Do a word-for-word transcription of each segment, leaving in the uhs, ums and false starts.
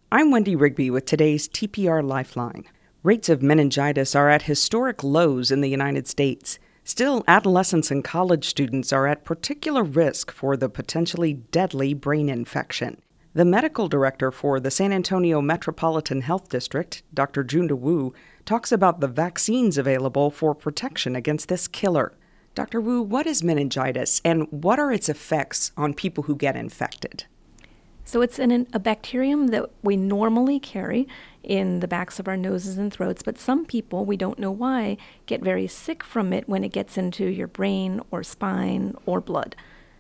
I'm Wendy Rigby with today's T P R Lifeline. Rates of meningitis are at historic lows in the United States. Still, adolescents and college students are at particular risk for the potentially deadly brain infection. The medical director for the San Antonio Metropolitan Health District, Doctor Junda Wu, talks about the vaccines available for protection against this killer. Doctor Wu, what is meningitis and what are its effects on people who get infected? So it's an, a bacterium that we normally carry in the backs of our noses and throats, but some people, we don't know why, get very sick from it when it gets into your brain or spine or blood.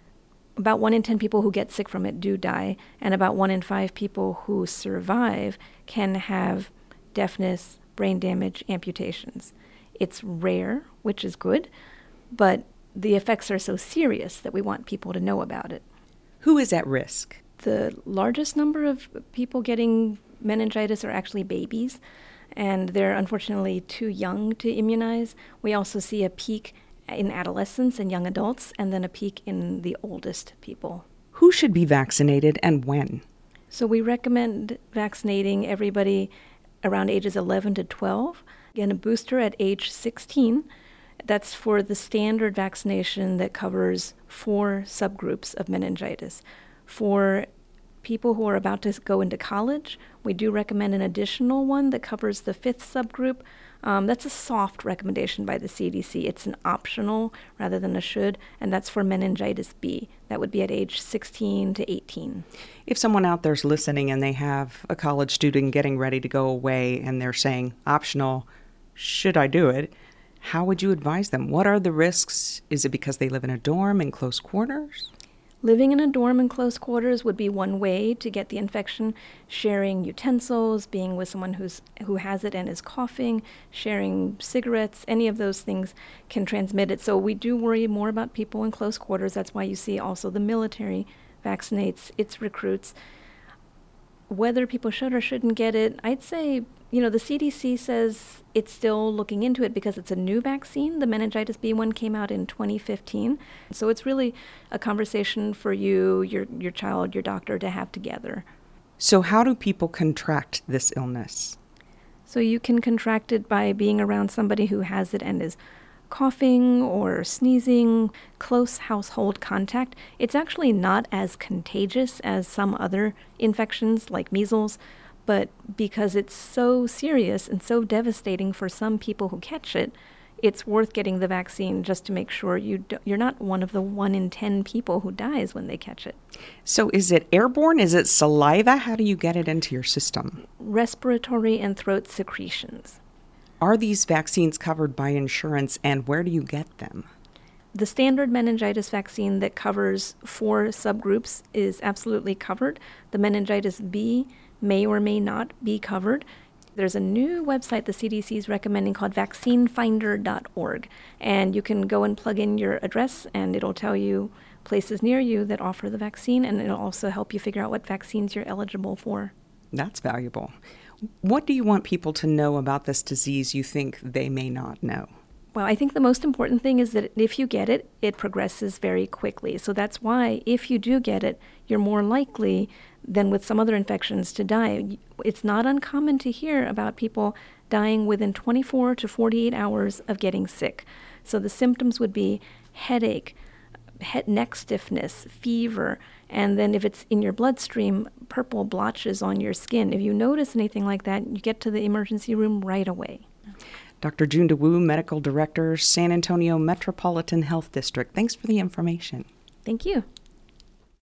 About one in ten people who get sick from it do die, and about one in five people who survive can have deafness, brain damage, amputations. It's rare, which is good, but the effects are so serious that we want people to know about it. Who is at risk? The largest number of people getting meningitis are actually babies, and they're unfortunately too young to immunize. We also see a peak in adolescents and young adults, and then a peak in the oldest people. Who should be vaccinated and when? So we recommend vaccinating everybody around ages eleven to twelve. Again, a booster at age sixteen. That's for the standard vaccination that covers four subgroups of meningitis. For people who are about to go into college, we do recommend an additional one that covers the fifth subgroup. Um, that's a soft recommendation by the C D C. It's an optional rather than a should, and that's for meningitis B. That would be at age sixteen to eighteen. If someone out there's listening and they have a college student getting ready to go away and they're saying, optional, should I do it? How would you advise them? What are the risks? Is it because they live in a dorm in close quarters? Living in a dorm in close quarters would be one way to get the infection. Sharing utensils, being with someone who's who has it and is coughing, sharing cigarettes, any of those things can transmit it. So we do worry more about people in close quarters. That's why you see also the military vaccinates its recruits. Whether people should or shouldn't get it, I'd say, you know, the C D C says it's still looking into it because it's a new vaccine. The meningitis B one came out in twenty fifteen. So it's really a conversation for you, your your child, your doctor to have together. So how do people contract this illness? So you can contract it by being around somebody who has it and is coughing or sneezing, close household contact. It's actually not as contagious as some other infections like measles, but because it's so serious and so devastating for some people who catch it, it's worth getting the vaccine just to make sure you do, you're not one of the one in ten people who dies when they catch it. So is it airborne? Is it saliva? How do you get it into your system? Respiratory and throat secretions. Are these vaccines covered by insurance, and where do you get them? The standard meningitis vaccine that covers four subgroups is absolutely covered. The meningitis B may or may not be covered. There's a new website the C D C is recommending called vaccine finder dot org, and you can go and plug in your address, and it'll tell you places near you that offer the vaccine, and it'll also help you figure out what vaccines you're eligible for. That's valuable. What do you want people to know about this disease you think they may not know? Well, I think the most important thing is that if you get it, it progresses very quickly. So that's why if you do get it, you're more likely than with some other infections to die. It's not uncommon to hear about people dying within twenty-four to forty-eight hours of getting sick. So the symptoms would be headache, head, neck stiffness, fever, and then if it's in your bloodstream, purple blotches on your skin. If you notice anything like that, you get to the emergency room right away. Doctor Junda Wu, Medical Director, San Antonio Metropolitan Health District. Thanks for the information. Thank you.